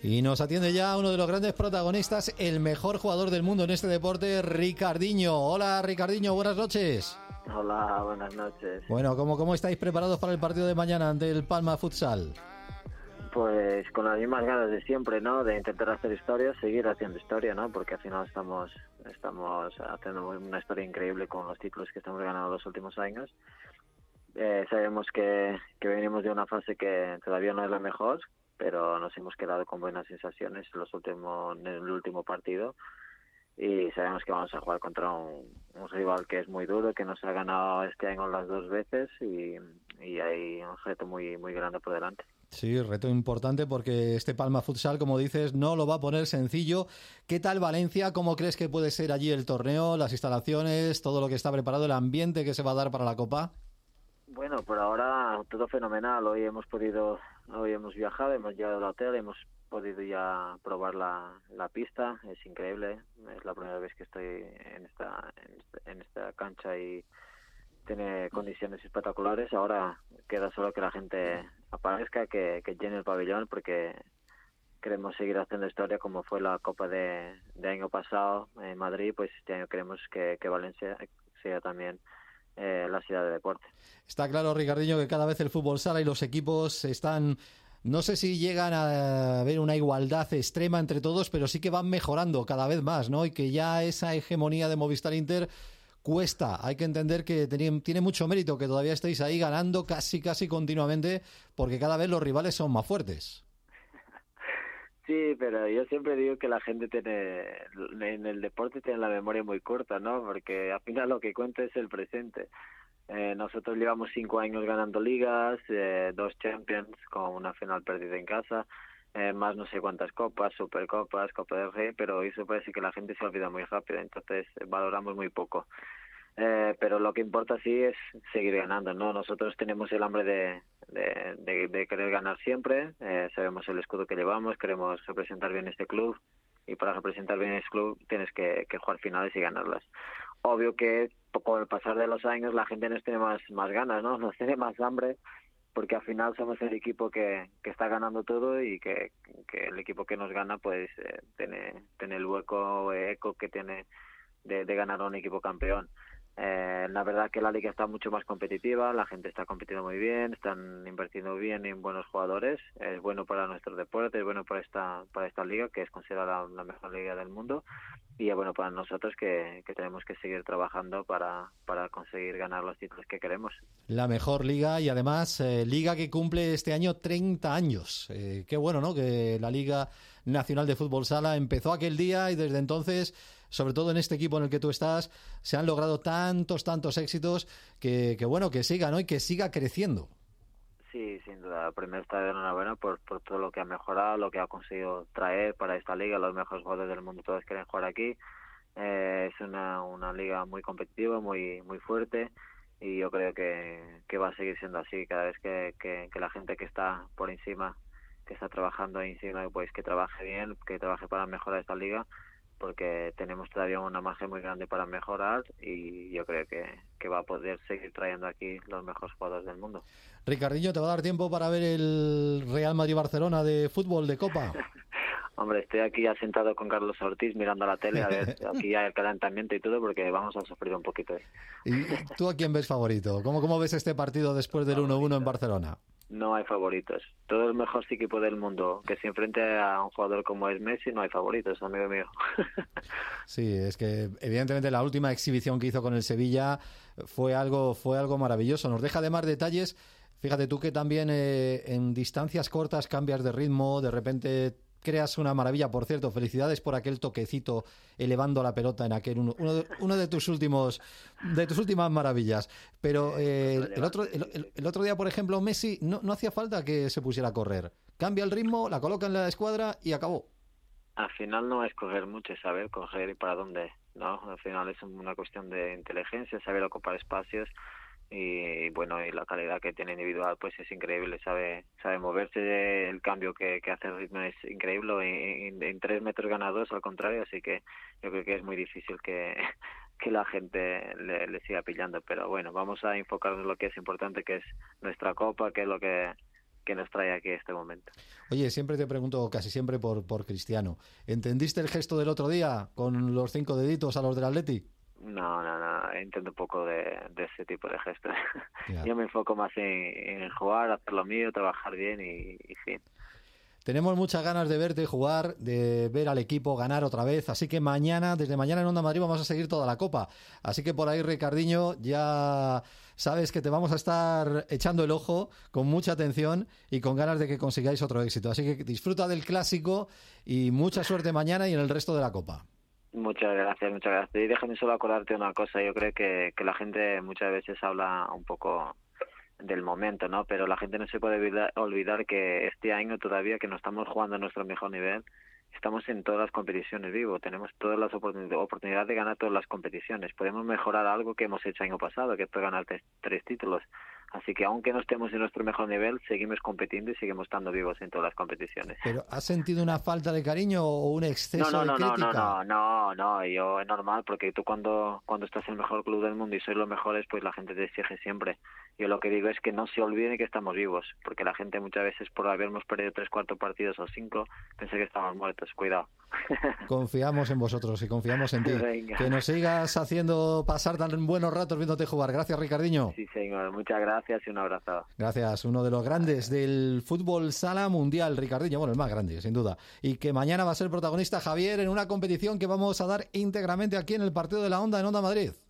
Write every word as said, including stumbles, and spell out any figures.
Y nos atiende ya uno de los grandes protagonistas, el mejor jugador del mundo en este deporte, Ricardinho. Hola, Ricardinho, buenas noches. Hola, buenas noches. Bueno, ¿cómo, cómo estáis preparados para el partido de mañana ante el Palma Futsal? Pues con las mismas ganas de siempre, ¿no? De intentar hacer historia, seguir haciendo historia, ¿no? Porque al final estamos estamos haciendo una historia increíble con los títulos que estamos ganando los últimos años. Eh, sabemos que, que venimos de una fase que todavía no es la mejor, pero nos hemos quedado con buenas sensaciones en, los últimos, en el último partido. Y sabemos que vamos a jugar contra un, un rival que es muy duro, que nos ha ganado este año las dos veces y, y hay un reto muy muy grande por delante. Sí, reto importante porque este Palma Futsal, como dices, no lo va a poner sencillo. ¿Qué tal Valencia? ¿Cómo crees que puede ser allí el torneo, las instalaciones, todo lo que está preparado, el ambiente que se va a dar para la Copa? Bueno, por ahora todo fenomenal. Hoy hemos podido, hoy hemos viajado, hemos llegado al hotel, hemos podido ya probar la, la pista. Es increíble, es la primera vez que estoy en esta en esta, en esta cancha y tiene condiciones espectaculares. Ahora queda solo que la gente aparezca, que, que llene el pabellón, porque queremos seguir haciendo historia como fue la Copa de, de año pasado en Madrid. Pues este año queremos que, que Valencia sea también eh, la ciudad de deporte. Está claro, Ricardinho, que cada vez el fútbol sala y los equipos están... No sé si llegan a ver una igualdad extrema entre todos, pero sí que van mejorando cada vez más, ¿no? Y que ya esa hegemonía de Movistar Inter cuesta. Hay que entender que tiene, tiene mucho mérito que todavía estéis ahí ganando casi, casi continuamente, porque cada vez los rivales son más fuertes. Sí, pero yo siempre digo que la gente tiene, en el deporte tiene la memoria muy corta, ¿no? Porque al final lo que cuenta es el presente. Eh, nosotros llevamos cinco años ganando ligas, eh, dos Champions con una final perdida en casa, eh, más no sé cuántas copas, Supercopas, Copa del Rey, pero eso parece que la gente se olvida muy rápido, entonces valoramos muy poco. Eh, pero lo que importa sí es seguir ganando, ¿no? Nosotros tenemos el hambre de, de, de, de querer ganar siempre, eh, sabemos el escudo que llevamos, queremos representar bien este club y para representar bien este club tienes que, que jugar finales y ganarlas. Obvio que con el pasar de los años la gente nos tiene más, más ganas, ¿no? Nos tiene más hambre porque al final somos el equipo que, que está ganando todo y que, que el equipo que nos gana pues eh, tiene, tiene el hueco, eco que tiene de, de ganar a un equipo campeón. Eh, la verdad que la liga está mucho más competitiva, la gente está compitiendo muy bien, están invirtiendo bien en buenos jugadores, es bueno para nuestro deporte, es bueno para esta para esta liga que es considerada la mejor liga del mundo y es bueno para nosotros que, que tenemos que seguir trabajando para, para conseguir ganar los títulos que queremos. La mejor liga y además eh, liga que cumple este año treinta años. Eh, qué bueno, ¿no? Que la Liga Nacional de Fútbol Sala empezó aquel día y desde entonces, sobre todo en este equipo en el que tú estás, se han logrado tantos, tantos éxitos que, que bueno, que siga, ¿no? Y que siga creciendo. Sí, sin duda. Primero está de enhorabuena por, por todo lo que ha mejorado, lo que ha conseguido traer para esta liga. Los mejores jugadores del mundo todos quieren jugar aquí. Eh, es una, una liga muy competitiva, muy muy fuerte y yo creo que, que va a seguir siendo así. Cada vez que, que, que la gente que está por encima, que está trabajando ahí encima, pues que trabaje bien, que trabaje para mejorar esta liga, porque tenemos todavía una margen muy grande para mejorar y yo creo que, que va a poder seguir trayendo aquí los mejores jugadores del mundo. Ricardinho, ¿te va a dar tiempo para ver el Real Madrid-Barcelona de fútbol, de Copa? Hombre, estoy aquí ya sentado con Carlos Ortiz mirando la tele, a ver, aquí ya el calentamiento y todo, porque vamos a sufrir un poquito. ¿Y tú a quién ves favorito? ¿Cómo, cómo ves este partido después del uno uno en Barcelona? No hay favoritos. Todo el mejor equipo del mundo que se enfrente a un jugador como es Messi, no hay favoritos, amigo mío. Sí, es que evidentemente la última exhibición que hizo con el Sevilla fue algo, fue algo maravilloso. Nos deja de más detalles. Fíjate tú que también eh, en distancias cortas cambias de ritmo, de repente creas una maravilla. Por cierto, felicidades por aquel toquecito elevando la pelota en aquel uno, uno, de, uno de tus últimos de tus últimas maravillas. Pero eh, el, otro, el, el, el otro día, por ejemplo, Messi no, no hacía falta que se pusiera a correr. Cambia el ritmo, la coloca en la escuadra y acabó. Al final no es coger mucho, es saber coger y para dónde, ¿no? Al final es una cuestión de inteligencia, saber ocupar espacios. Y bueno, y la calidad que tiene individual pues es increíble, sabe sabe moverse, el cambio que, que hace el ritmo es increíble, en, en tres metros gana dos al contrario, así que yo creo que es muy difícil que, que la gente le, le siga pillando, pero bueno, vamos a enfocarnos en lo que es importante, que es nuestra copa, que es lo que que nos trae aquí este momento. Oye, siempre te pregunto, casi siempre por, por Cristiano, ¿entendiste el gesto del otro día con los cinco deditos a los del Atleti? No, no, no, entiendo un poco de, de ese tipo de gestos. Ya. Yo me enfoco más en, en jugar, hacer lo mío, trabajar bien y, y fin. Tenemos muchas ganas de verte jugar, de ver al equipo ganar otra vez, así que mañana, desde mañana en Onda Madrid vamos a seguir toda la Copa. Así que por ahí, Ricardiño, ya sabes que te vamos a estar echando el ojo con mucha atención y con ganas de que consigáis otro éxito. Así que disfruta del Clásico y mucha suerte mañana y en el resto de la Copa. Muchas gracias, muchas gracias. Y déjame solo acordarte una cosa, yo creo que, que la gente muchas veces habla un poco del momento, ¿no? Pero la gente no se puede olvidar, olvidar que este año todavía que no estamos jugando a nuestro mejor nivel, estamos en todas las competiciones vivo, tenemos todas las oportun- oportunidades de ganar todas las competiciones, podemos mejorar algo que hemos hecho año pasado, que fue ganar tres, tres títulos, así que aunque no estemos en nuestro mejor nivel, seguimos compitiendo y seguimos estando vivos en todas las competiciones. ¿Pero has sentido una falta de cariño o un exceso No, no, de no, no, crítica? no, no, no, no, yo es normal porque tú cuando cuando estás en el mejor club del mundo y sois los mejores, pues la gente te exige siempre. Yo lo que digo es que no se olviden que estamos vivos, porque la gente muchas veces por habernos perdido tres, cuatro partidos o cinco, piensa que estamos muertos. Cuidado. Confiamos en vosotros y confiamos en ti. Venga. Que nos sigas haciendo pasar tan buenos ratos viéndote jugar. Gracias, Ricardiño. Sí, señor. Muchas gracias y un abrazo. Gracias, uno de los grandes del fútbol sala mundial, Ricardiño, bueno, el más grande, sin duda. Y que mañana va a ser protagonista Javier en una competición que vamos a dar íntegramente aquí en el Partido de la Onda en Onda Madrid.